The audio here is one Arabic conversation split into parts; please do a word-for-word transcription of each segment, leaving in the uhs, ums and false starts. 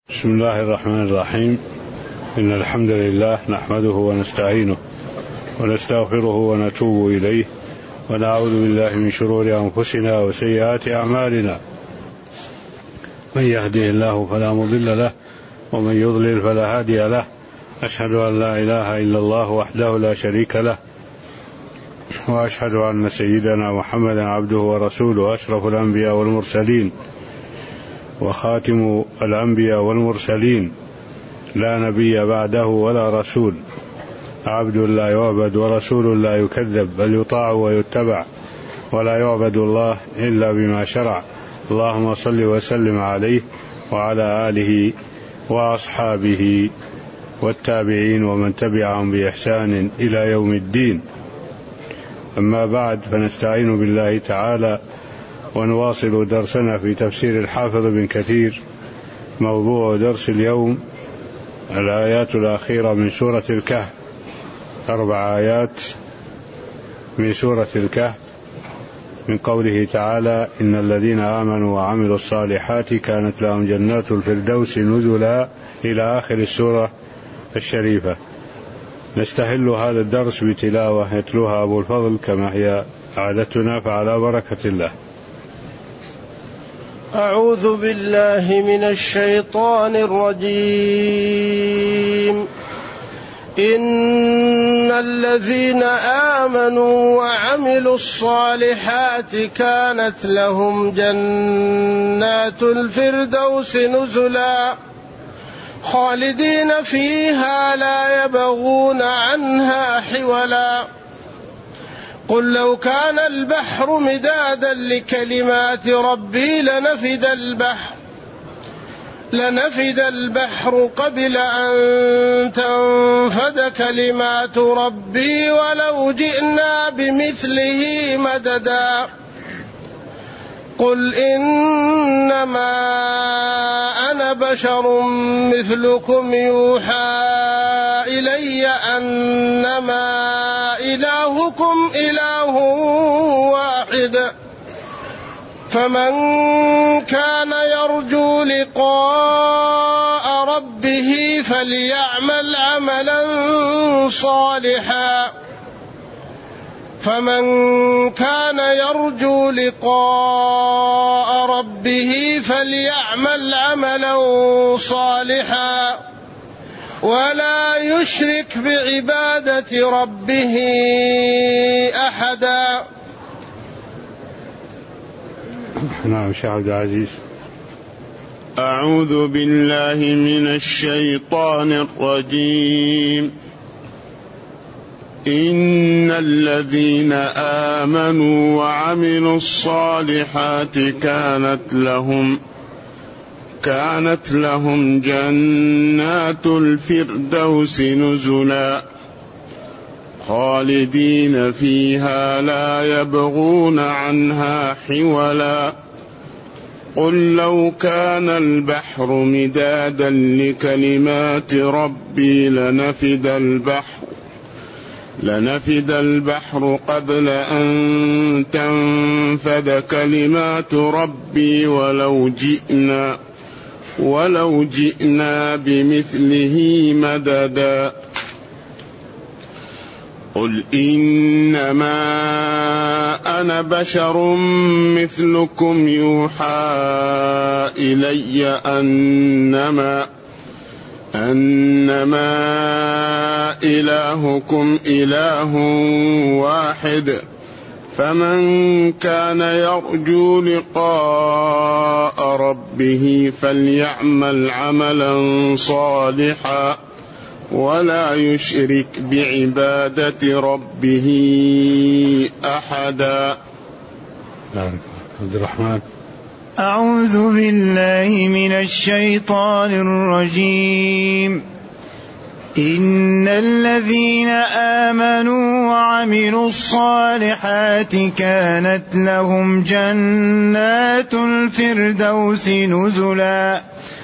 بسم الله الرحمن الرحيم. إن الحمد لله نحمده ونستعينه ونستغفره ونتوب إليه ونعوذ بالله من شرور أنفسنا وسيئات أعمالنا. من يهده الله فلا مضل له ومن يضلل فلا هادي له. أشهد أن لا إله إلا الله وحده لا شريك له، وأشهد أن سيدنا محمدا عبده ورسوله أشرف الأنبياء والمرسلين وخاتم الأنبياء والمرسلين، لا نبي بعده ولا رسول، عبد لا يعبد ورسول لا يكذب، بل يطاع ويتبع، ولا يعبد الله إلا بما شرع. اللهم صل وسلم عليه وعلى آله وأصحابه والتابعين ومن تبعهم بإحسان إلى يوم الدين. أما بعد، فنستعين بالله تعالى ونواصل درسنا في تفسير الحافظ بن كثير. موضوع درس اليوم الآيات الأخيرة من سورة الكهف، أربع آيات من سورة الكهف، من قوله تعالى: إن الذين آمنوا وعملوا الصالحات كانت لهم جنات الفردوس نزلا، إلى آخر السورة الشريفة. نستهل هذا الدرس بتلاوة يتلوها أبو الفضل كما هي عادتنا، فعلى بركة الله. أعوذ بالله من الشيطان الرجيم. إن الذين آمنوا وعملوا الصالحات كانت لهم جنات الفردوس نزلا، خالدين فيها لا يبغون عنها حولا. قل لو كان البحر مدادا لكلمات ربي لنفد البحر لنفد البحر قبل أن تنفد كلمات ربي ولو جئنا بمثله مددا. قل إنما أنا بشر مثلكم يوحى إلي أنما إلهكم إله واحد، فمن كان يرجو لقاء ربه فليعمل عملا صالحا فمن كان يرجو لقاء ربه فليعمل عملا صالحا ولا يشرك بعبادة ربه أحدا. نعم شيخ عبد العزيز. أعوذ بالله من الشيطان الرجيم. إن الذين آمنوا وعملوا الصالحات كانت لهم كانت لهم جنات الفردوس نزلا، خالدين فيها لا يبغون عنها حولا. قل لو كان البحر مدادا لكلمات ربي لنفد البحر لنفد البحر قبل أن تنفد كلمات ربي ولو جئنا ولو جئنا بمثله مددا. قل إنما أنا بشر مثلكم يوحى إلي أنما أنما إلهكم إله واحد، فمن كان يرجو لقاء ربه فليعمل عملا صالحا ولا يشرك بعبادة ربه أحدا. عبد الرحمن. أعوذ بالله من الشيطان الرجيم. إن الذين آمنوا وعملوا الصالحات كانت لهم جنات الفردوس نزلا،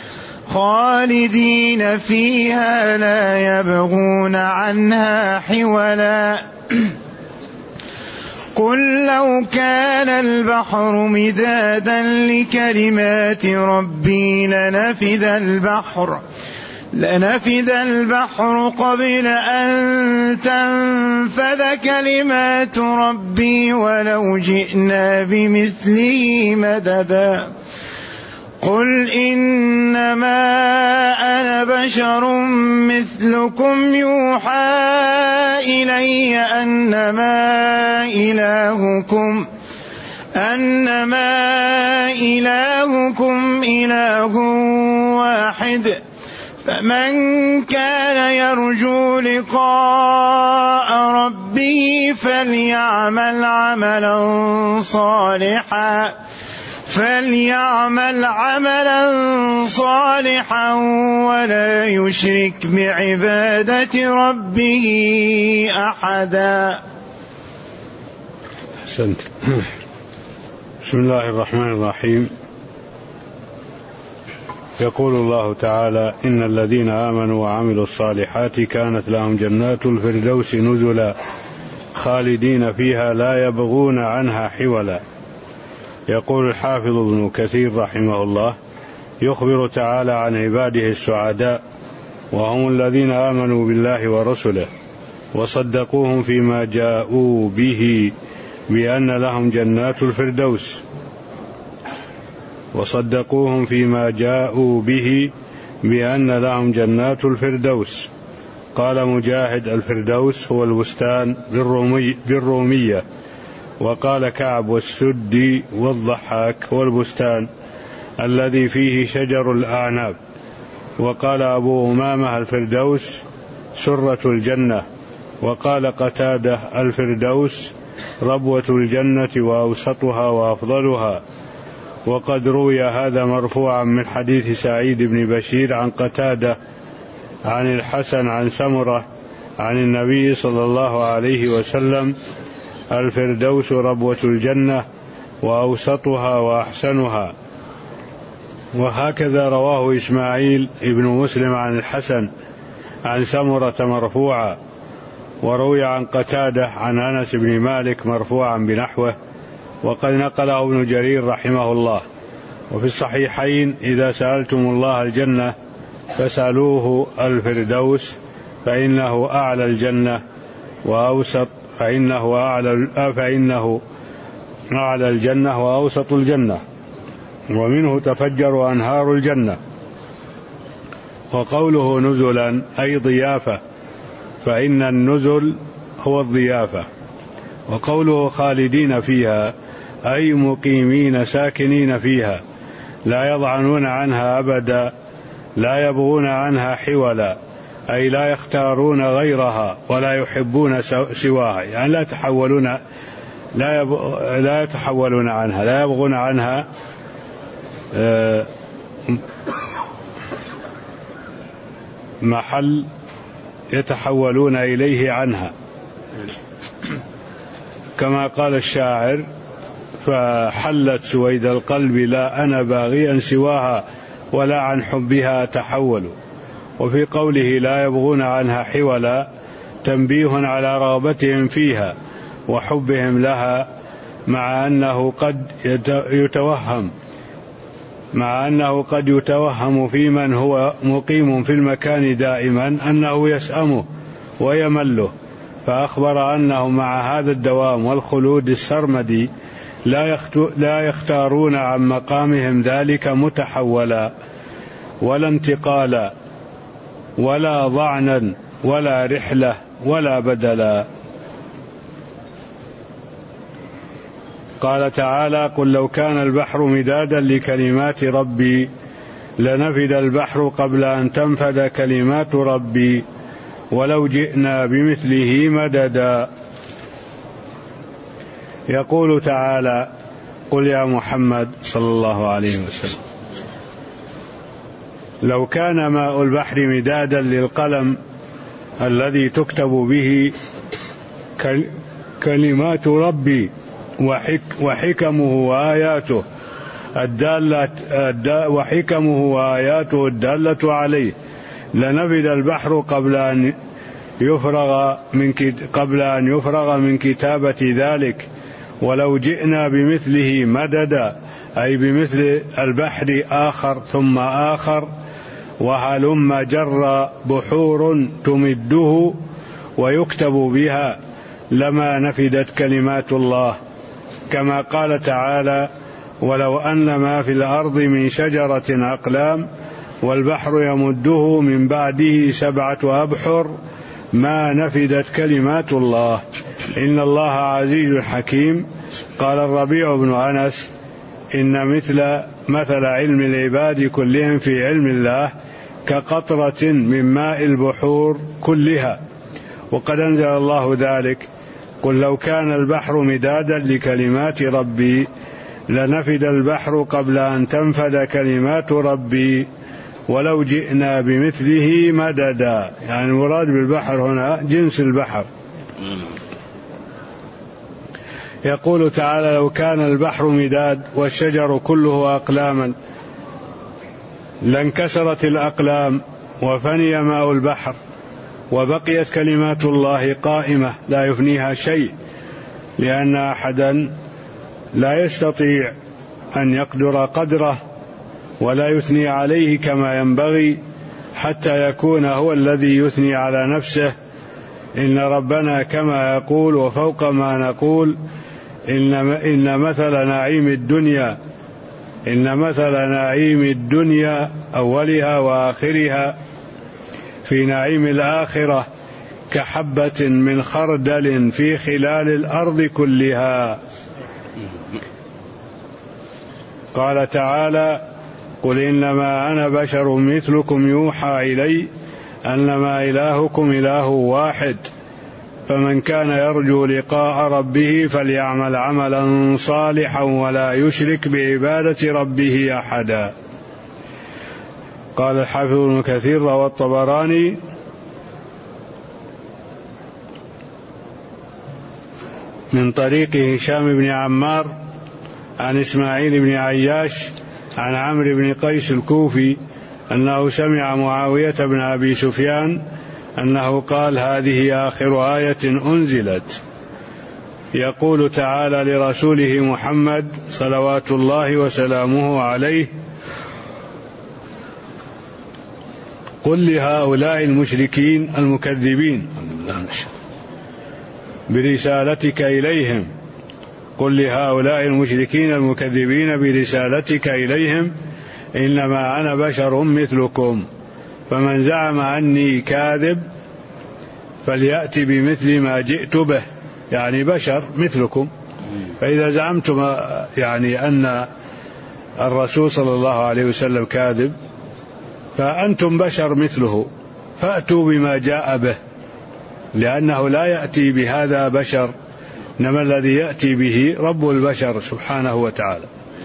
خالدين فيها لا يبغون عنها حولا. قل لو كان البحر مدادا لكلمات ربي لنفذ البحر لنفذ البحر قبل أن تنفذ كلمات ربي ولو جئنا بمثله مددا قل إنما أنا بشر مثلكم يوحى إلي أنما إلهكم أنما إلهكم إله واحد فمن كان يرجو لقاء ربه فليعمل عملا صالحا فليعمل عملا صالحا ولا يشرك بعبادة ربه أحدا. أحسنت. بسم الله الرحمن الرحيم. يقول الله تعالى: إن الذين آمنوا وعملوا الصالحات كانت لهم جنات الفردوس نزلا خالدين فيها لا يبغون عنها حولا. يقول الحافظ ابن كثير رحمه الله: يخبر تعالى عن عباده السعداء وهم الذين آمنوا بالله ورسله وصدقوهم فيما جاءوا به بأن لهم جنات الفردوس وصدقوهم فيما جاءوا به بأن لهم جنات الفردوس. قال مجاهد: الفردوس هو البستان بالرومي بالرومية. وقال كعب والسدي والضحاك هو البستان الذي فيه شجر الأعناب. وقال أبو أمامة: الفردوس سرة الجنة. وقال قتادة: الفردوس ربوة الجنة وأوسطها وأفضلها. وقد روي هذا مرفوعا من حديث سعيد بن بشير عن قتادة عن الحسن عن سمرة عن النبي صلى الله عليه وسلم: الفردوس ربوة الجنة وأوسطها وأحسنها. وهكذا رواه إسماعيل ابن مسلم عن الحسن عن سمرة مرفوعا. وروي عن قتادة عن أنس بن مالك مرفوعا بنحوه، وقد نقله ابن جرير رحمه الله. وفي الصحيحين: إذا سألتم الله الجنة فسألوه الفردوس فإنه أعلى الجنة وأوسط فإنه أعلى فإنه أعلى الجنة وأوسط الجنة ومنه تفجر أنهار الجنة. وقوله نزلا أي ضيافة، فإن النزل هو الضيافة. وقوله خالدين فيها أي مقيمين ساكنين فيها لا يضعنون عنها أبدا لا يبغون عنها حولا، أي لا يختارون غيرها ولا يحبون سواها، يعني لا يتحولون لا, يب... لا يتحولون عنها، لا يبغون عنها محل يتحولون إليه عنها. كما قال الشاعر: فحلت سويد القلب لا أنا باغيا سواها ولا عن حبها تحول. وفي قوله لا يبغون عنها حولا تنبيه على رغبتهم فيها وحبهم لها، مع أنه قد يتوهم مع أنه قد يتوهم في من هو مقيم في المكان دائما أنه يسأمه ويمله، فأخبر أنه مع هذا الدوام والخلود السرمدي لا يختارون عن مقامهم ذلك متحولا ولا انتقالا ولا ضعنا ولا رحلة ولا بدلا. قال تعالى: قل لو كان البحر مدادا لكلمات ربي لنفد البحر قبل أن تنفد كلمات ربي ولو جئنا بمثله مددا. يقول تعالى: قل يا محمد صلى الله عليه وسلم لو كان ماء البحر مدادا للقلم الذي تكتب به كلمات ربي وحك وحكمه وآياته الدالة وحكمه وآياته الدالة عليه لنفد البحر قبل أن يفرغ من قبل أن يفرغ من كتابة ذلك ولو جئنا بمثله مددا أي بمثل البحر آخر ثم آخر، وهلم جر بحور تمده ويكتب بها لما نفدت كلمات الله، كما قال تعالى: ولو أن ما في الأرض من شجرة أقلام والبحر يمده من بعده سبعة أبحر ما نفدت كلمات الله إن الله عزيز حكيم. قال الربيع بن أنس: إن مثل مثل علم العباد كلهم في علم الله كقطرة من ماء البحور كلها. وقد أنزل الله ذلك: قل لو كان البحر مدادا لكلمات ربي لنفد البحر قبل أن تنفد كلمات ربي ولو جئنا بمثله مددا. يعني المراد بالبحر هنا جنس البحر. يقول تعالى: لو كان البحر مداد والشجر كله أقلاما لانكسرت الأقلام وفني ماء البحر وبقيت كلمات الله قائمة لا يفنيها شيء، لأن أحدا لا يستطيع أن يقدر قدره ولا يثني عليه كما ينبغي حتى يكون هو الذي يثني على نفسه. إن ربنا كما يقول وفوق ما نقول إن, إن مثل نعيم الدنيا إن مثل نعيم الدنيا أولها وآخرها في نعيم الآخرة كحبة من خردل في خلال الأرض كلها. قال تعالى: قل إنما أنا بشر مثلكم يوحى إلي أنما إلهكم إله واحد فمن كان يرجو لقاء ربه فليعمل عملا صالحا ولا يشرك بعبادة ربه أحدا. قال الحافظ ابن كثير: روى الطبراني من طريق هشام بن عمار عن إسماعيل بن عياش عن عمرو بن قيس الكوفي أنه سمع معاوية بن أبي سفيان أنه قال: هذه آخر آية أنزلت يقول تعالى لرسوله محمد صلوات الله وسلامه عليه: قل لهؤلاء المشركين المكذبين برسالتك إليهم قل لهؤلاء المشركين المكذبين برسالتك إليهم إنما أنا بشر مثلكم فمن زعم أني كاذب فليأتي بمثل ما جئت به. يعني بشر مثلكم، فإذا زعمتم يعني أن الرسول صلى الله عليه وسلم كاذب فأنتم بشر مثله فأتوا بما جاء به، لأنه لا يأتي بهذا بشر، إنما الذي يأتي به رب البشر سبحانه وتعالى.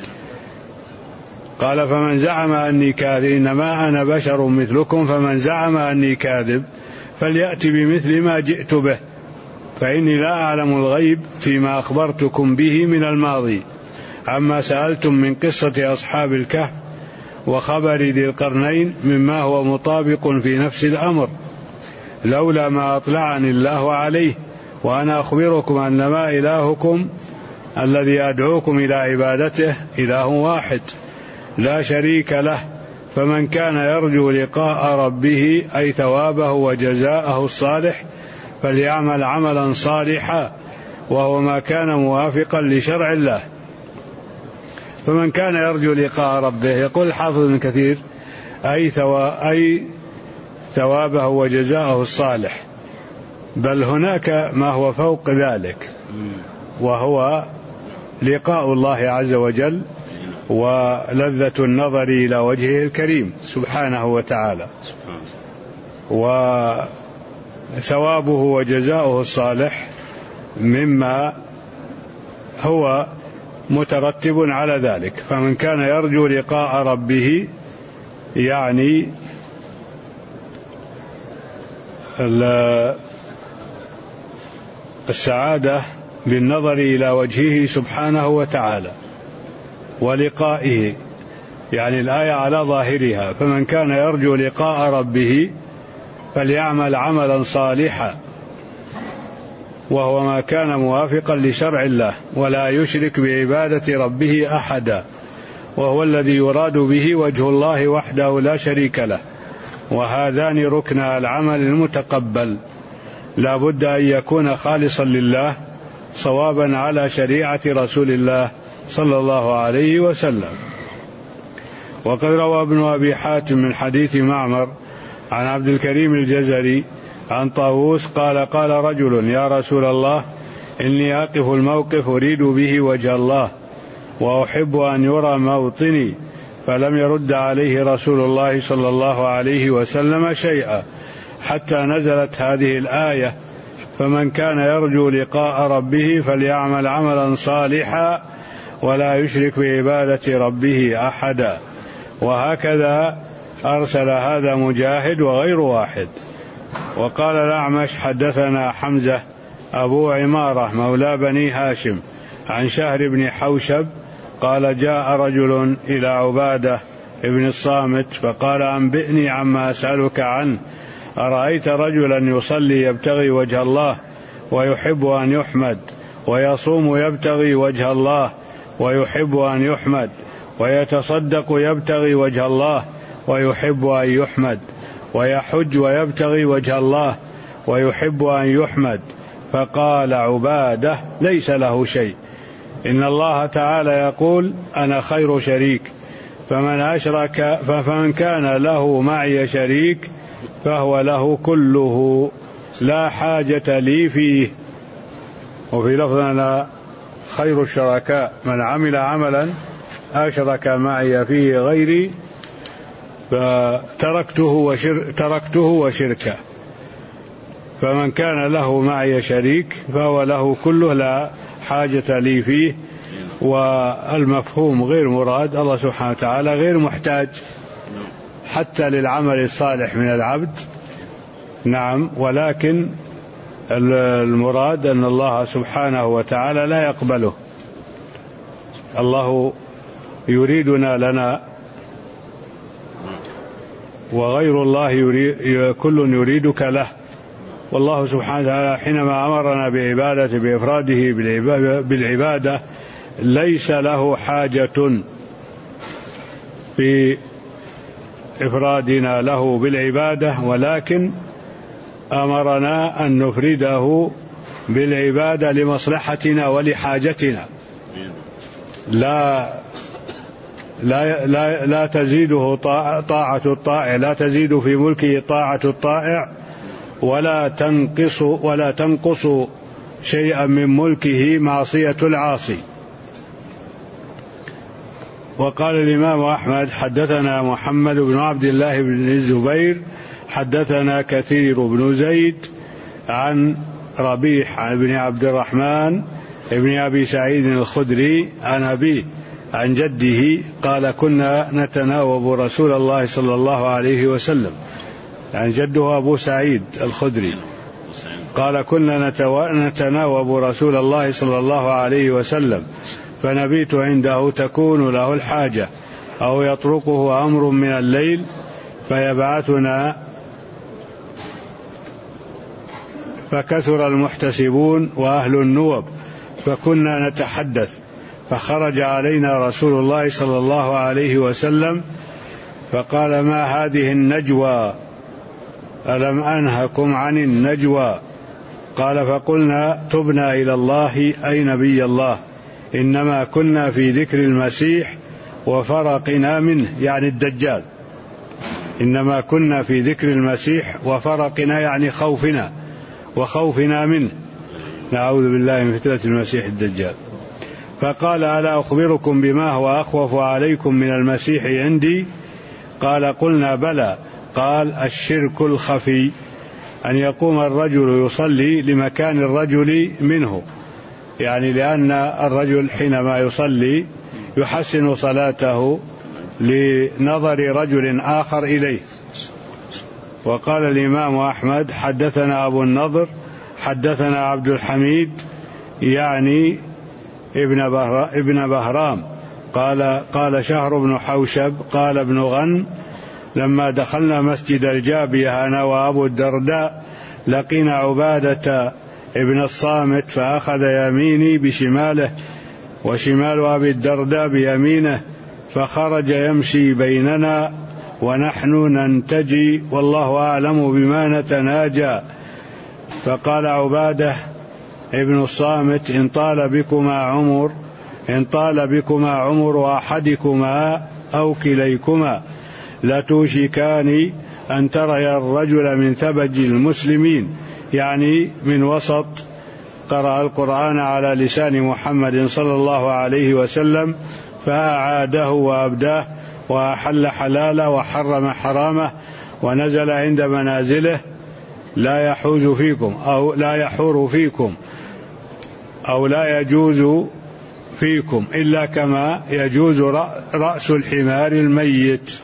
قال: فمن زعم أني كاذب إنما أنا بشر مثلكم فمن زعم أني كاذب فليأتي بمثل ما جئت به فإني لا أعلم الغيب فيما أخبرتكم به من الماضي. عما سألتم من قصة أصحاب الكهف وخبر ذي القرنين مما هو مطابق في نفس الأمر لولا ما أطلعني الله عليه، وأنا أخبركم أنما إلهكم الذي أدعوكم إلى عبادته إله واحد لا شريك له، فمن كان يرجو لقاء ربه أي ثوابه وجزاءه الصالح فليعمل عملا صالحا وهو ما كان موافقا لشرع الله. فمن كان يرجو لقاء ربه، يقول الحافظ ابن كثير، أي, ثوا أي ثوابه وجزاءه الصالح، بل هناك ما هو فوق ذلك وهو لقاء الله عز وجل ولذة النظر إلى وجهه الكريم سبحانه وتعالى، وثوابه وجزاؤه الصالح مما هو مترتب على ذلك. فمن كان يرجو لقاء ربه يعني السعادة بالنظر إلى وجهه سبحانه وتعالى ولقائه، يعني الآية على ظاهرها: فمن كان يرجو لقاء ربه فليعمل عملا صالحا وهو ما كان موافقا لشرع الله ولا يشرك بعبادة ربه أحدا، وهو الذي يراد به وجه الله وحده لا شريك له. وهذان ركنا العمل المتقبل، لا بد أن يكون خالصا لله صوابا على شريعة رسول الله صلى الله عليه وسلم. وقد روى ابن أبي حاتم من حديث معمر عن عبد الكريم الجزري عن طاووس قال قال رجل يا رسول الله إني أقف الموقف أريد به وجه الله وأحب أن يرى موطني، فلم يرد عليه رسول الله صلى الله عليه وسلم شيئا حتى نزلت هذه الآية: فمن كان يرجو لقاء ربه فليعمل عملا صالحا ولا يشرك بعبادة ربه أحدا. وهكذا أرسل هذا مجاهد وغير واحد. وقال الأعمش حدثنا حمزة أبو عمارة مولى بني هاشم عن شهر بن حوشب قال جاء رجل إلى عبادة ابن الصامت فقال أنبئني عما أسألك عنه، أرأيت رجلا يصلي يبتغي وجه الله ويحب أن يحمد، ويصوم يبتغي وجه الله ويحب أن يحمد، ويتصدق يبتغي وجه الله ويحب أن يحمد، ويحج ويبتغي وجه الله ويحب أن يحمد. فقال عبادة ليس له شيء، إن الله تعالى يقول أنا خير شريك، فمن أشرك فمن كان له معي شريك فهو له كله لا حاجة لي فيه. وفي لفظ أنا خير الشركاء من عمل عملا أشرك معي فيه غيري فتركته وشر تركته وشركه، فمن كان له معي شريك فهو له كله لا حاجة لي فيه. والمفهوم غير مراد، الله سبحانه وتعالى غير محتاج حتى للعمل الصالح من العبد، نعم، ولكن المراد أن الله سبحانه وتعالى لا يقبله. الله يريدنا لنا وغير الله يريد، كل يريدك له. والله سبحانه وتعالى حينما أمرنا بعبادة بإفراده بالعبادة ليس له حاجة في إفرادنا له بالعبادة، ولكن أمرنا أن نفرده بالعبادة لمصلحتنا ولحاجتنا، لا لا لا, لا تزيده طاعة الطائع، لا تزيد في ملكه طاعة الطائع ولا تنقص ولا تنقص شيئا من ملكه معصية العاصي. وقال الإمام أحمد حدثنا محمد بن عبد الله بن الزبير حدثنا كثير بن زيد عن ربيح بن عبد الرحمن ابن أبي سعيد الخدري عن أبيه عن جده قال كنا نتناوب رسول الله صلى الله عليه وسلم، يعني جده أبو سعيد الخدري قال كنا نتناوب رسول الله صلى الله عليه وسلم فنبيت عنده تكون له الحاجة أو يطرقه أمر من الليل فيبعثنا، فكثر المحتسبون وأهل النوب فكنا نتحدث، فخرج علينا رسول الله صلى الله عليه وسلم فقال ما هذه النجوى، ألم أنهكم عن النجوى؟ قال فقلنا تبنا إلى الله أي نبي الله، إنما كنا في ذكر المسيح وفرقنا منه، يعني الدجال، إنما كنا في ذكر المسيح وفرقنا يعني خوفنا وخوفنا منه، نعوذ بالله من فتنة المسيح الدجال. فقال ألا أخبركم بما هو أخوف عليكم من المسيح عندي؟ قال قلنا بلى. قال الشرك الخفي، أن يقوم الرجل يصلي لمكان الرجل منه، يعني لأن الرجل حينما يصلي يحسن صلاته لنظر رجل آخر إليه. وقال الإمام أحمد حدثنا أبو النضر حدثنا عبد الحميد يعني ابن, بهر ابن بهرام قال قال شهر بن حوشب قال ابن غن لما دخلنا مسجد الجابية أنا وأبو الدرداء لقينا عبادة ابن الصامت فأخذ يميني بشماله وشمال أبي الدرداء بيمينه، فخرج يمشي بيننا ونحن ننتجي والله أعلم بما نتناجى. فقال عبادة ابن الصامت: إن طال بكما عمر إن طال بكما عمر أحدكما أو كليكما لتوشكان أن تري الرجل من ثبج المسلمين، يعني من وسط، قرأ القرآن على لسان محمد صلى الله عليه وسلم فأعاده وأبداه وأحل حلاله وحرم حرامه ونزل عند منازله لا يحوز فيكم أو لا يحور فيكم أو لا يجوز فيكم إلا كما يجوز رأس الحمار الميت.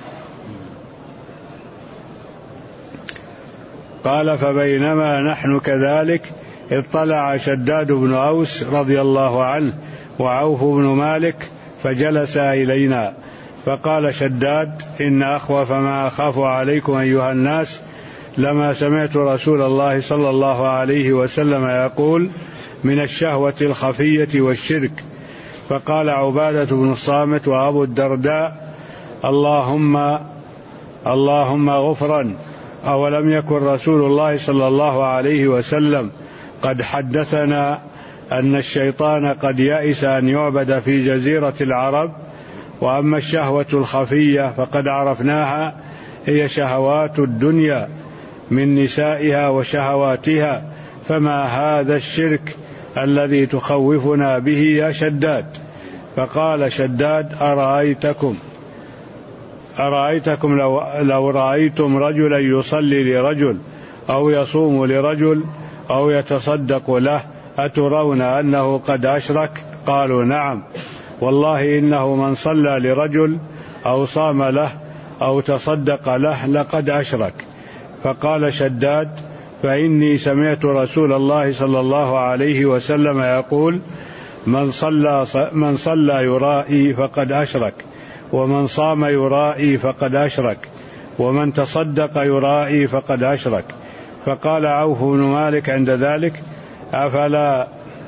قال: فبينما نحن كذلك اطلع شداد بن أوس رضي الله عنه وعوف بن مالك فجلسا إلينا، فقال شداد: إن أخوف ما أخاف عليكم أيها الناس لما سمعت رسول الله صلى الله عليه وسلم يقول: من الشهوة الخفية والشرك. فقال عبادة بن الصامت وأبو الدرداء: اللهم اللهم غفرا، أولم يكن رسول الله صلى الله عليه وسلم قد حدثنا أن الشيطان قد يئس أن يعبد في جزيرة العرب؟ وأما الشهوة الخفية فقد عرفناها، هي شهوات الدنيا من نسائها وشهواتها، فما هذا الشرك الذي تخوفنا به يا شداد؟ فقال شداد: أرأيتكم أرأيتكم لو, لو رأيتم رجلا يصلي لرجل أو يصوم لرجل أو يتصدق له أترون أنه قد أشرك؟ قالوا: نعم، والله إنه من صلى لرجل أو صام له أو تصدق له لقد أشرك. فقال شداد: فإني سمعت رسول الله صلى الله عليه وسلم يقول: من صلى من صلى يرائي فقد أشرك، ومن صام يرائي فقد أشرك، ومن تصدق يرائي فقد أشرك. فقال عوف بن مالك عند ذلك: أفلا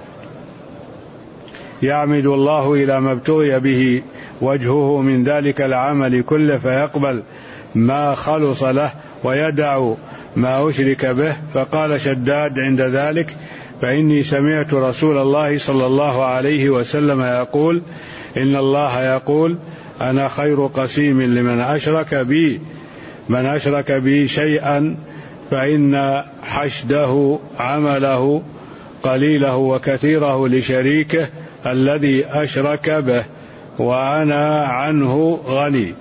يعمد الله إلى ما ابتغي به وجهه من ذلك العمل كله فيقبل ما خلص له ويدع ما أشرك به؟ فقال شداد عند ذلك: فإني سمعت رسول الله صلى الله عليه وسلم يقول: إن الله يقول: أنا خير قسيم لمن أشرك بي من أشرك بي شيئا فإن حشده عمله قليله وكثيره لشريكه الذي أشرك به وأنا عنه غني.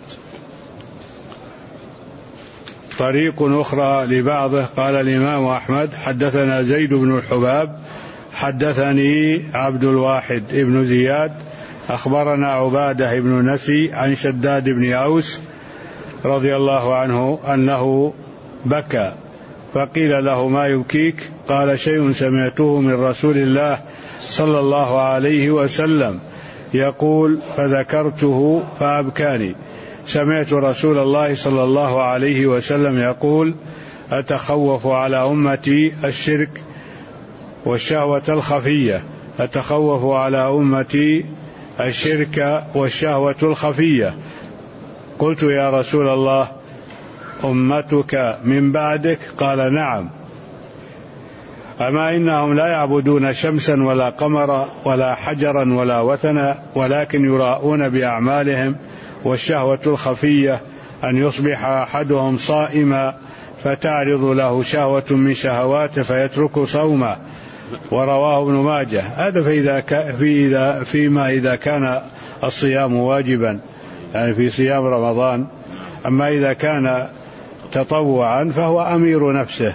طريق أخرى لبعضه. قال الإمام أحمد: حدثنا زيد بن الحباب حدثني عبد الواحد بن زياد أخبرنا عبادة بن نسي عن شداد بن أوس رضي الله عنه أنه بكى، فقيل له: ما يبكيك؟ قال: شيء سمعته من رسول الله صلى الله عليه وسلم يقول فذكرته فأبكاني. سمعت رسول الله صلى الله عليه وسلم يقول: أتخوف على أمتي الشرك والشهوة الخفية أتخوف على أمتي الشرك والشهوة الخفية. قلت: يا رسول الله، أمتك من بعدك؟ قال: نعم. أما إنهم لا يعبدون شمسا ولا قمرا ولا حجرا ولا وثنا، ولكن يراءون بأعمالهم، والشهوة الخفية أن يصبح أحدهم صائما فتعرض له شهوة من شهواته فيترك صومه. ورواه ابن ماجه. هذا فإذا في إذا فيما إذا كان الصيام واجبا، يعني في صيام رمضان. أما إذا كان تطوعا فهو أمير نفسه.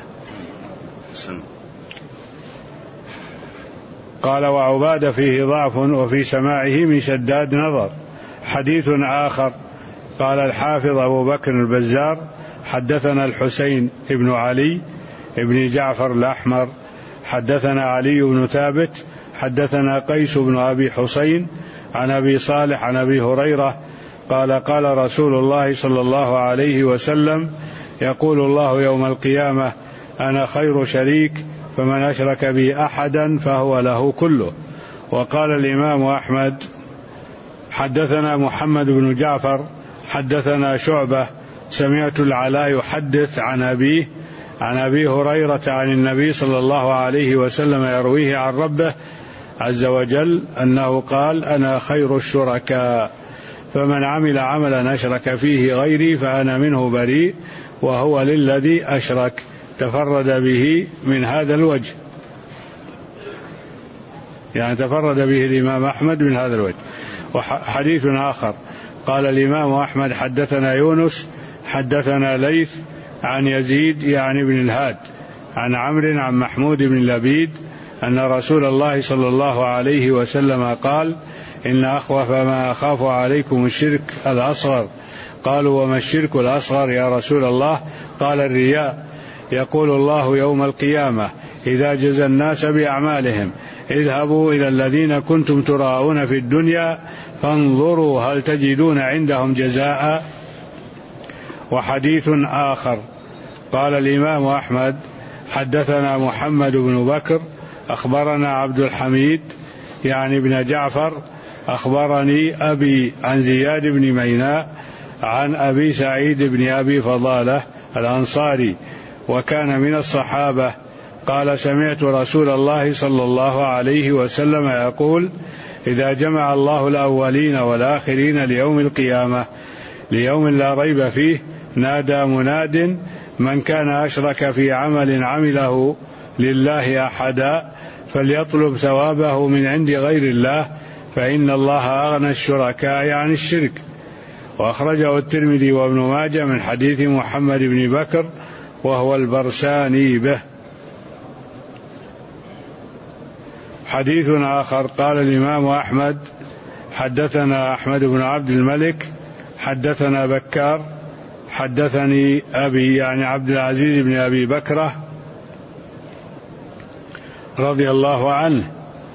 قال: وعبادة فيه ضعف وفي سماعه من شداد نظر. حديث آخر. قال الحافظ أبو بكر البزار: حدثنا الحسين بن علي بن جعفر الأحمر حدثنا علي بن ثابت حدثنا قيس بن أبي حسين عن أبي صالح عن أبي هريرة قال: قال رسول الله صلى الله عليه وسلم: يقول الله يوم القيامة: أنا خير شريك فمن أشرك به أحدا فهو له كله. وقال الإمام أحمد حدثنا محمد بن جعفر حدثنا شعبة سمعت العلاء يحدث عن أبيه عن أبي هريرة عن النبي صلى الله عليه وسلم يرويه عن ربه عز وجل أنه قال أنا خير الشركاء، فمن عمل عملا أشرك فيه غيري فأنا منه بريء وهو للذي أشرك. تفرد به من هذا الوجه، يعني تفرد به الإمام أحمد من هذا الوجه. وحديث آخر قال الإمام أحمد حدثنا يونس حدثنا ليث عن يزيد يعني بن الهاد عن عمرو عن محمود بن لبيد أن رسول الله صلى الله عليه وسلم قال إن أخوف ما أخاف عليكم الشرك الأصغر. قالوا وما الشرك الأصغر يا رسول الله؟ قال الرياء. يقول الله يوم القيامة إذا جزى الناس بأعمالهم اذهبوا إلى الذين كنتم تراءون في الدنيا فانظروا هل تجدون عندهم جزاء. وحديث آخر قال الإمام أحمد حدثنا محمد بن بكر أخبرنا عبد الحميد يعني بن جعفر أخبرني أبي عن زياد بن ميناء عن أبي سعيد بن أبي فضالة الأنصاري وكان من الصحابة قال سمعت رسول الله صلى الله عليه وسلم يقول إذا جمع الله الأولين والآخرين ليوم القيامة ليوم لا ريب فيه نادى مناد من كان أشرك في عمل عمله لله أحدا فليطلب ثوابه من عند غير الله فإن الله أغنى الشركاء عن الشرك. وأخرجه الترمذي وابن ماجه من حديث محمد بن بكر وهو البرساني به. حديث آخر قال الإمام أحمد حدثنا أحمد بن عبد الملك حدثنا بكار حدثني أبي يعني عبد العزيز بن أبي بكرة رضي الله عنه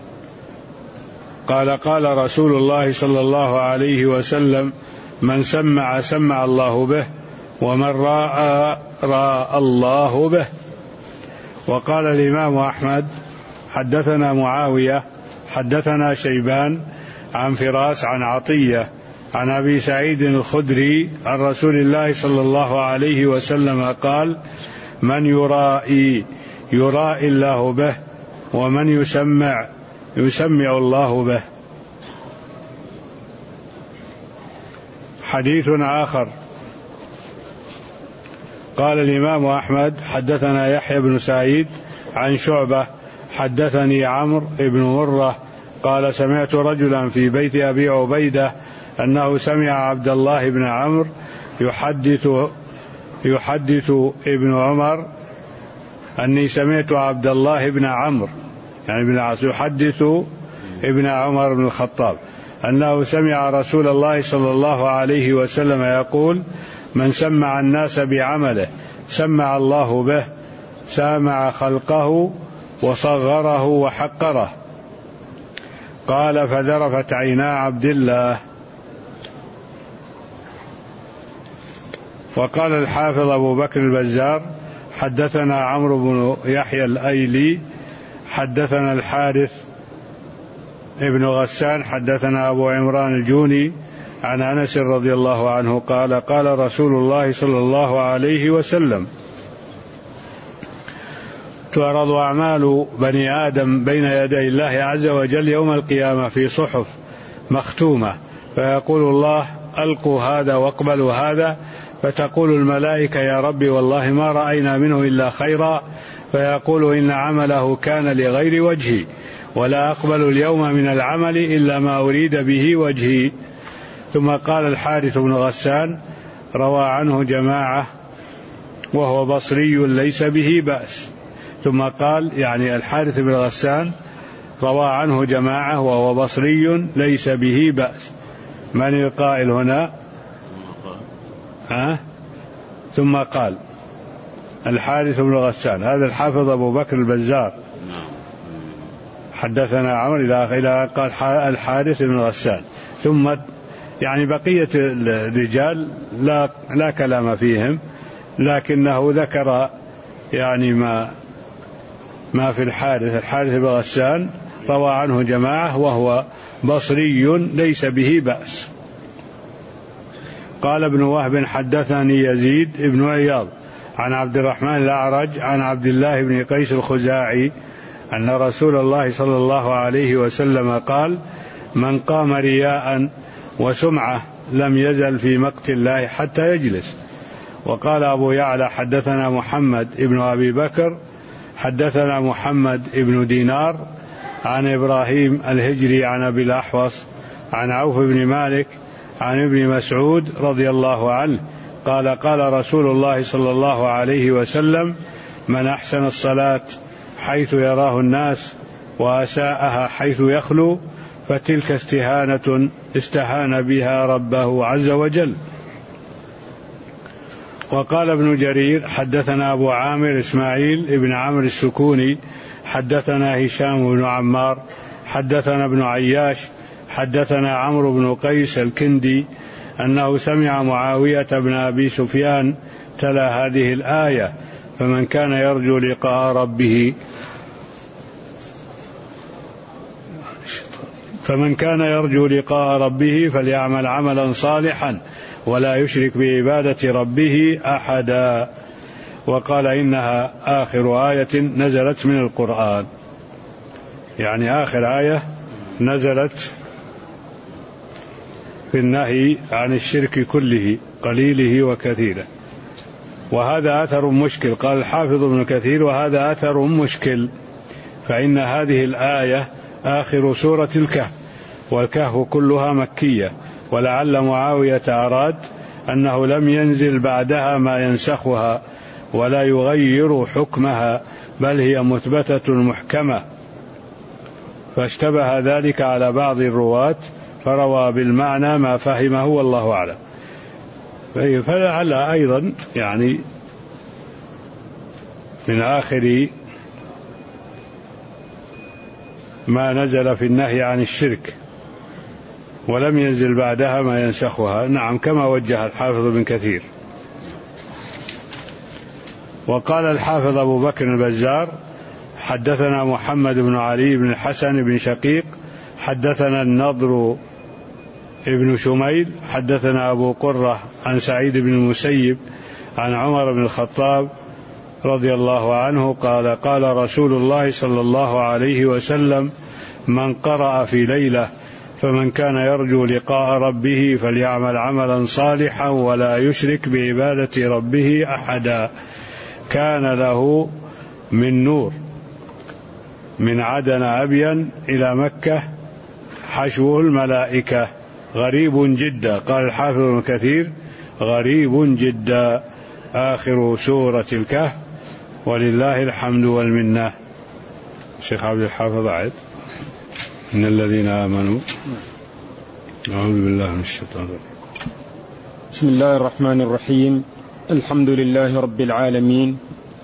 قال قال رسول الله صلى الله عليه وسلم من سمع سمع الله به ومن راى راى الله به. وقال الإمام أحمد حدثنا معاوية حدثنا شيبان عن فراس عن عطية عن أبي سعيد الخدري عن رسول الله صلى الله عليه وسلم قال من يرائي يرائي الله به ومن يسمع يسمع الله به. حديث آخر قال الإمام أحمد حدثنا يحيى بن سعيد عن شعبة حدثني عمرو بن مرة قال سمعت رجلا في بيت أبي عبيدة أنه سمع عبد الله بن عمرو يحدث يحدث ابن عمر أني سمعت عبد الله بن عمرو يعني بن العاص يحدث ابن عمر بن الخطاب أنه سمع رسول الله صلى الله عليه وسلم يقول من سمع الناس بعمله سمع الله به سامع خلقه وصغره وحقره. قال فذرفت عينا عبد الله. وقال الحافظ أبو بكر البزار حدثنا عمرو بن يحيى الأيلي حدثنا الحارث ابن غسان حدثنا أبو عمران الجوني عن أنس رضي الله عنه قال قال رسول الله صلى الله عليه وسلم تعرض أعمال بني آدم بين يدي الله عز وجل يوم القيامة في صحف مختومة فيقول الله ألقوا هذا واقبلوا هذا فتقول الملائكة يا ربي والله ما رأينا منه إلا خيرا فيقول إن عمله كان لغير وجهي ولا أقبل اليوم من العمل إلا ما أريد به وجهي. ثم قال الحارث بن غسان روى عنه جماعة وهو بصري ليس به بأس. ثم قال يعني الحارث بن غسان روى عنه جماعة وهو بصري ليس به بأس. من القائل هنا؟ ها؟ ثم قال الحارث بن غسان هذا الحافظ أبو بكر البزار حدثنا عمرو إلى قال الحارث بن غسان ثم يعني بقية الرجال لا, لا كلام فيهم لكنه ذكر يعني ما ما في الحارث. الحارث بن غسان روى عنه جماعة وهو بصري ليس به بأس. قال ابن وهب حدثني يزيد بن عياض عن عبد الرحمن الأعرج عن عبد الله بن قيس الخزاعي أن رسول الله صلى الله عليه وسلم قال: من قام رياء وسمعة لم يزل في مقت الله حتى يجلس. وقال أبو يعلى حدثنا محمد ابن أبي بكر حدثنا محمد ابن دينار عن إبراهيم الهجري عن أبي الأحوص عن عوف بن مالك عن ابن مسعود رضي الله عنه قال: قال رسول الله صلى الله عليه وسلم: من أحسن الصلاة حيث يراه الناس وأساءها حيث يخلو فتلك استهانة استهان بها ربه عز وجل. وقال ابن جرير حدثنا أبو عامر إسماعيل ابن عمرو السكوني حدثنا هشام بن عمار حدثنا ابن عياش حدثنا عمرو بن قيس الكندي أنه سمع معاوية بن أبي سفيان تلا هذه الآية: فمن كان يرجو لقاء ربه فمن كان يرجو لقاء ربه فليعمل عملا صالحا ولا يشرك بعبادة ربه أحدا. وقال: إنها آخر آية نزلت من القرآن، يعني آخر آية نزلت في النهي عن الشرك كله قليله وكثيره. وهذا أثر مشكل. قال الحافظ ابن كثير: وهذا أثر مشكل، فإن هذه الآية آخر سورة الكهف، والكهف كلها مكية، ولعل معاوية أراد أنه لم ينزل بعدها ما ينسخها ولا يغير حكمها، بل هي مثبتة محكمة، فاشتبه ذلك على بعض الرواة فروى بالمعنى ما فهمه والله أعلم. فلعل أيضا يعني من آخر ما نزل في النهي عن الشرك ولم ينزل بعدها ما ينسخها. نعم، كما وجه الحافظ بن كثير. وقال الحافظ أبو بكر البزار حدثنا محمد بن علي بن الحسن بن شقيق حدثنا النضر ابن شميل حدثنا أبو قرة عن سعيد بن المسيب عن عمر بن الخطاب رضي الله عنه قال: قال رسول الله صلى الله عليه وسلم: من قرأ في ليلة فمن كان يرجو لقاء ربه فليعمل عملا صالحا ولا يشرك بعبادة ربه أحدا، كان له من نور من عدن أبين إلى مكة حشوه الملائكة. غريب جدا. قال الحافظ ابن كثير: غريب جدا. آخر سورة الكهف، ولله الحمد والمنة. الشيخ عبد الحافظ عيد: إن الذين آمنوا. أعوذ بالله من الشيطان الرجيم. بسم الله الرحمن الرحيم. الحمد لله رب العالمين،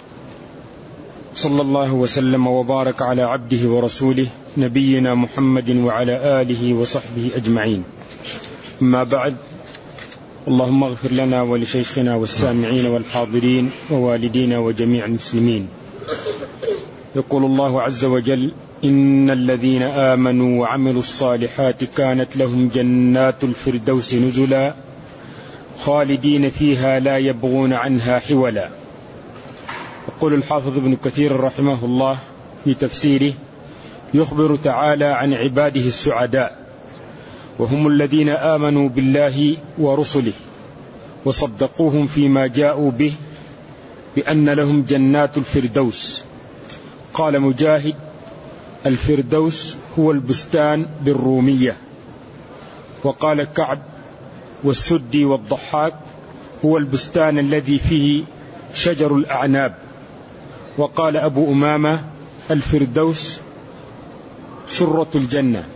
صلى الله وسلم وبارك على عبده ورسوله نبينا محمد وعلى آله وصحبه أجمعين. أما بعد، اللهم اغفر لنا ولشيخنا والسامعين والحاضرين ووالدينا وجميع المسلمين. يقول الله عز وجل: إن الذين آمنوا وعملوا الصالحات كانت لهم جنات الفردوس نزلا خالدين فيها لا يبغون عنها حولا. يقول الحافظ ابن كثير رحمه الله في تفسيره: يخبر تعالى عن عباده السعداء، وهم الذين آمنوا بالله ورسله وصدقوهم فيما جاءوا به بأن لهم جنات الفردوس. قال مجاهد: الفردوس هو البستان بالرومية. وقال كعب والسدي والضحاك: هو البستان الذي فيه شجر الأعناب. وقال أبو أمامة: الفردوس شرة الجنة.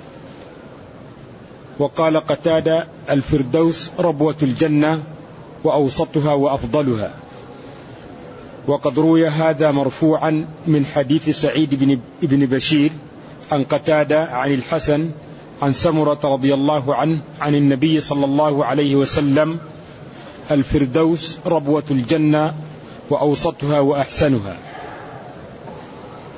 وقال قتادة: الفردوس ربوة الجنة وأوسطها وأفضلها. وقد روي هذا مرفوعا من حديث سعيد بن بشير عن قتادة عن الحسن عن سمرة رضي الله عنه عن النبي صلى الله عليه وسلم: الفردوس ربوة الجنة وأوسطها وأحسنها.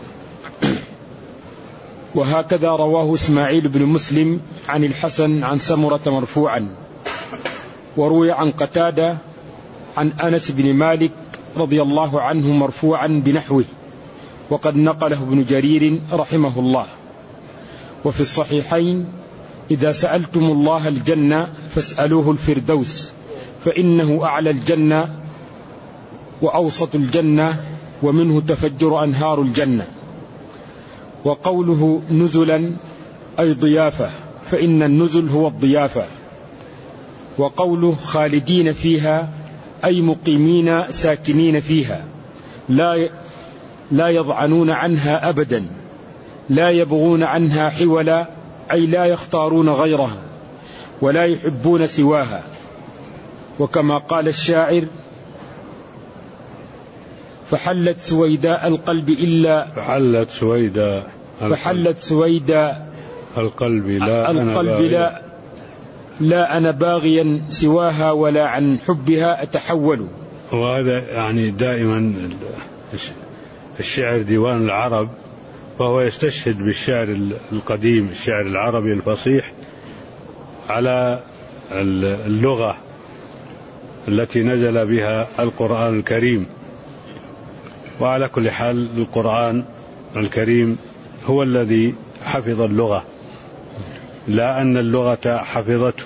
وهكذا رواه إسماعيل بن مسلم عن الحسن عن سمرة مرفوعا، وروي عن قتادة عن أنس بن مالك رضي الله عنه مرفوعا بنحوه، وقد نقله ابن جرير رحمه الله. وفي الصحيحين: إذا سألتم الله الجنة فاسألوه الفردوس، فإنه أعلى الجنة وأوسط الجنة ومنه تفجر أنهار الجنة. وقوله نزلا أي ضيافة، فإن النزل هو الضيافة. وقوله خالدين فيها أي مقيمين ساكنين فيها، لا لا يضعنون عنها أبدا، لا يبغون عنها حولا أي لا يختارون غيرها ولا يحبون سواها. وكما قال الشاعر: فحلت سويداء القلب إلا فحلت سويداء فحلت سويداء القلب لا القلب أنا لا, لا أنا باغيا سواها ولا عن حبها أتحول. وهذا يعني دائما الشعر ديوان العرب، فهو يستشهد بالشعر القديم، الشعر العربي الفصيح، على اللغة التي نزل بها القرآن الكريم. وعلى كل حال القرآن الكريم هو الذي حفظ اللغة، لا أن اللغة حفظته.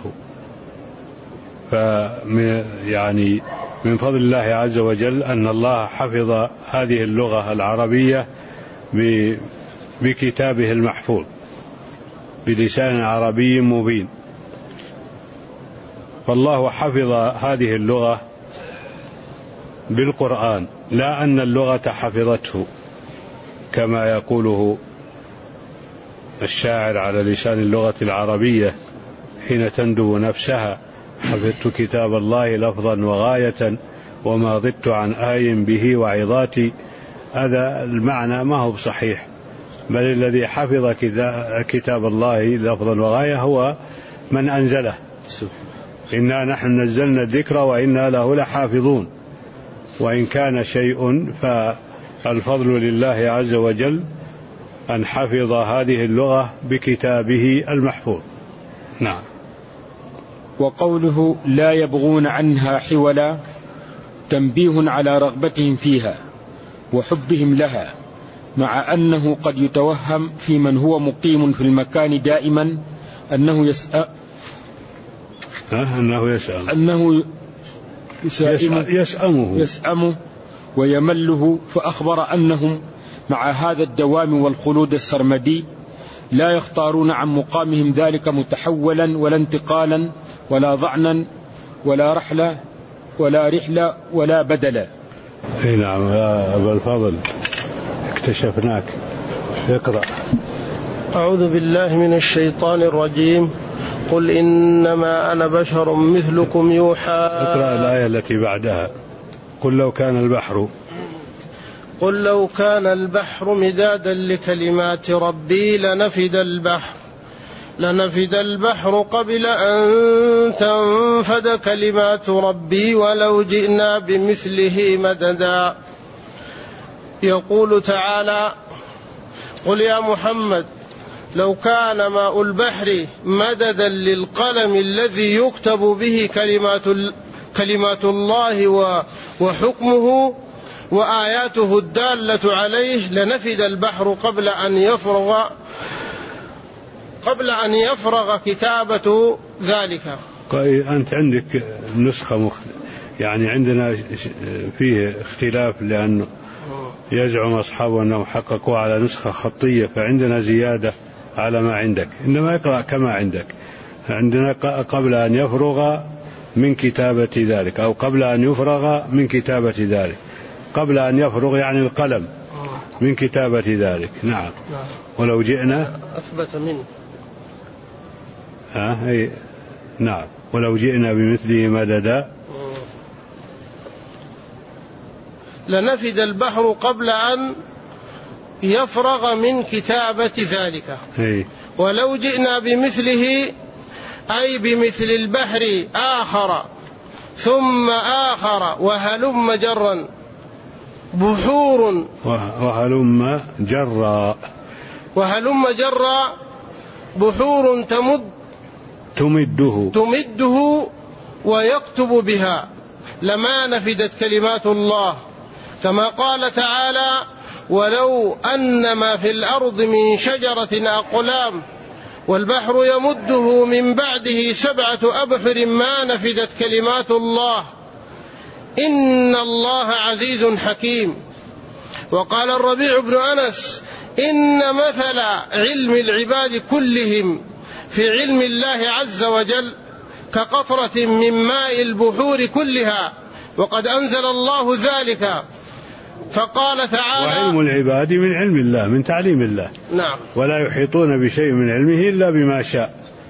فيعني من فضل الله عز وجل أن الله حفظ هذه اللغة العربية بكتابه المحفوظ بلسان عربي مبين. فالله حفظ هذه اللغة بالقرآن، لا أن اللغة حفظته كما يقوله الشاعر على لسان اللغة العربية حين تندب نفسها: حفظت كتاب الله لفظا وغاية وما ضدت عن آي به وعظاتي. هذا المعنى ما هو بصحيح، بل الذي حفظ كتاب الله لفظا وغاية هو من أنزله. إنا نحن نزلنا الذكر وإنا له لحافظون. وإن كان شيء فالفضل لله عز وجل أن حفظ هذه اللغة بكتابه المحفوظ. نعم. وقوله لا يبغون عنها حولا تنبيه على رغبتهم فيها وحبهم لها، مع أنه قد يتوهم في من هو مقيم في المكان دائما أنه يسأل أنه يسأل أنه يسأمه, يسأمه يسأمه ويمله، فأخبر أنهم مع هذا الدوام والخلود السرمدي لا يختارون عن مقامهم ذلك متحولا ولا انتقالا ولا ضعنا ولا رحلة ولا رحلة ولا بدلا. اي نعم يا أبا الفضل، اكتشفناك. اقرأ. أعوذ بالله من الشيطان الرجيم. قل إنما أنا بشر مثلكم يوحى. اقرأ الآية التي بعدها. قل لو كان البحر قل لو كان البحر مدادا لكلمات ربي لنفد البحر لنفد البحر قبل أن تنفد كلمات ربي ولو جئنا بمثله مددا. يقول تعالى: قل يا محمد لو كان ماء البحر مددا للقلم الذي يكتب به كلمات, كلمات الله وحكمه وآياته الدالة عليه لنفد البحر قبل أن يفرغ قبل أن يفرغ كتابة ذلك. أنت عندك نسخة مخ... يعني عندنا فيه اختلاف، لأنه يزعم أصحابه أنهم حققوا على نسخة خطية، فعندنا زيادة على ما عندك. إنما اقرأ كما عندك. عندنا قبل أن يفرغ من كتابة ذلك، أو قبل أن يفرغ من كتابة ذلك. قبل أن يفرغ يعني القلم من كتابة ذلك. نعم. ولو جئنا أثبت منه. آه أي نعم. ولو جئنا بمثله مددا لنفد البحر قبل أن يفرغ من كتابة ذلك. أي. ولو جئنا بمثله أي بمثل البحر آخر ثم آخر وهلم جرا. بحور وهلم جرا، وهلم جرا بحور تمد تمده تمده ويكتب بها لما نفدت كلمات الله، كما قال تعالى: ولو أن ما في الأرض من شجرة أقلام والبحر يمده من بعده سبعة أبحر ما نفدت كلمات الله إن الله عزيز حكيم. وقال الربيع بن أنس: إن مثل علم العباد كلهم في علم الله عز وجل كقطرة من ماء البحور كلها، وقد أنزل الله ذلك. فقال تعالى: وعلم العباد من علم الله، من تعليم الله. نعم. ولا يحيطون بشيء من علمه إلا بما شاء.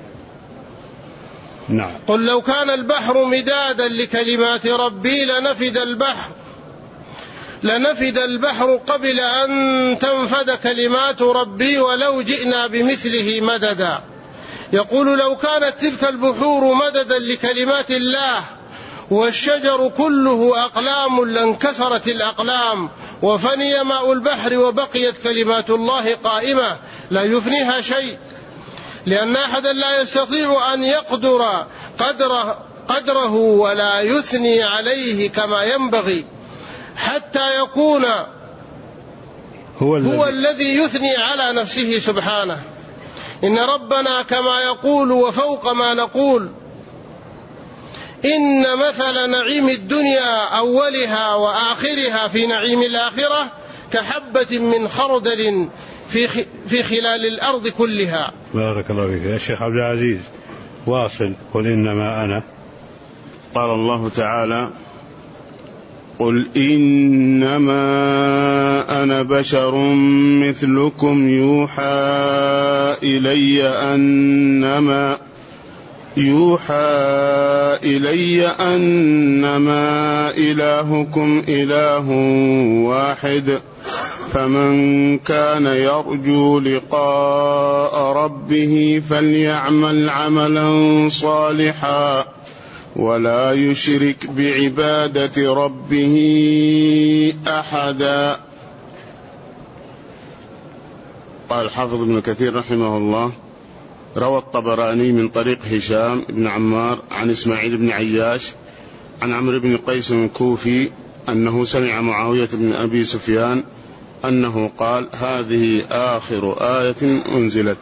نعم. قل لو كان البحر مدادا لكلمات ربي لنفد البحر لنفد البحر قبل أن تنفد كلمات ربي ولو جئنا بمثله مددا. يقول: لو كانت تلك البحور مددا لكلمات الله والشجر كله أقلام لانكسرت الأقلام وفني ماء البحر وبقيت كلمات الله قائمة لا يفنيها شيء، لأن أحدا لا يستطيع أن يقدر قدره, قدره ولا يثني عليه كما ينبغي حتى يكون هو, هو الذي يثني على نفسه سبحانه. إن ربنا كما يقول وفوق ما نقول: إن مثل نعيم الدنيا أولها وآخرها في نعيم الآخرة كحبة من خردل في في خلال الأرض كلها. بارك الله فيك يا شيخ عبد العزيز. واصل. قل إنما أنا. قال الله تعالى: قل إنما أنا بشر مثلكم يوحى إلي أنما يوحى إلي أنما إلهكم إله واحد فمن كان يرجو لقاء ربه فليعمل عملا صالحا ولا يشرك بعبادة ربه أحدا. قال الحافظ ابن كثير رحمه الله: روى الطبراني من طريق هشام بن عمار عن إسماعيل بن عياش عن عمرو بن قيس الكوفي أنه سمع معاوية بن أبي سفيان أنه قال: هذه آخر آية أنزلت،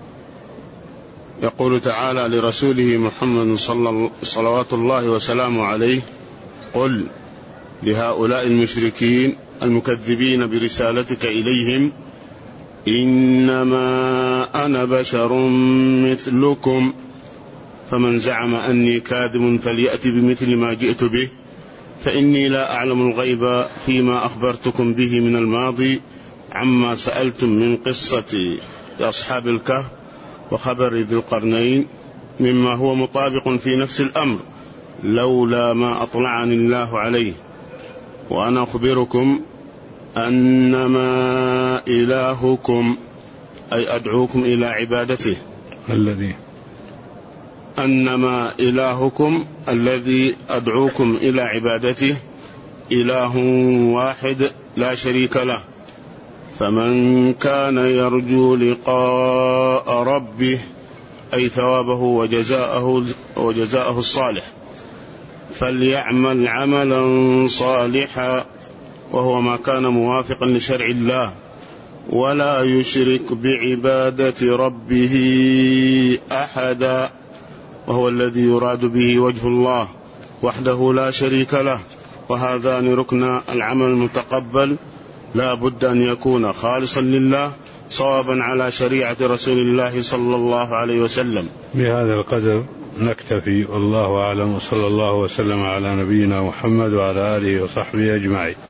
يقول تعالى لرسوله محمد صلوات الله وسلامه عليه: قل لهؤلاء المشركين المكذبين برسالتك إليهم: إنما أنا بشر مثلكم فمن زعم أني كاذب فليأتي بمثل ما جئت به فإني لا أعلم الغيب فيما أخبرتكم به من الماضي عما سألتم من قصة أصحاب الكهف وخبر ذي القرنين مما هو مطابق في نفس الأمر لولا ما أطلعني الله عليه، وأنا أخبركم أنما إلهكم أي أدعوكم إلى عبادته الذي أنما إلهكم الذي أدعوكم إلى عبادته إله واحد لا شريك له، فمن كان يرجو لقاء ربه أي ثوابه وجزاءه, وجزاءه الصالح فليعمل عملا صالحا وهو ما كان موافقا لشرع الله ولا يشرك بعبادة ربه أحدا، وهو الذي يراد به وجه الله وحده لا شريك له. وهذان ركن العمل المتقبل لا بد أن يكون خالصا لله صوابا على شريعة رسول الله صلى الله عليه وسلم. بهذا القدر نكتفي، والله أعلم، وصلى الله وسلم على نبينا محمد وعلى آله وصحبه أجمعين.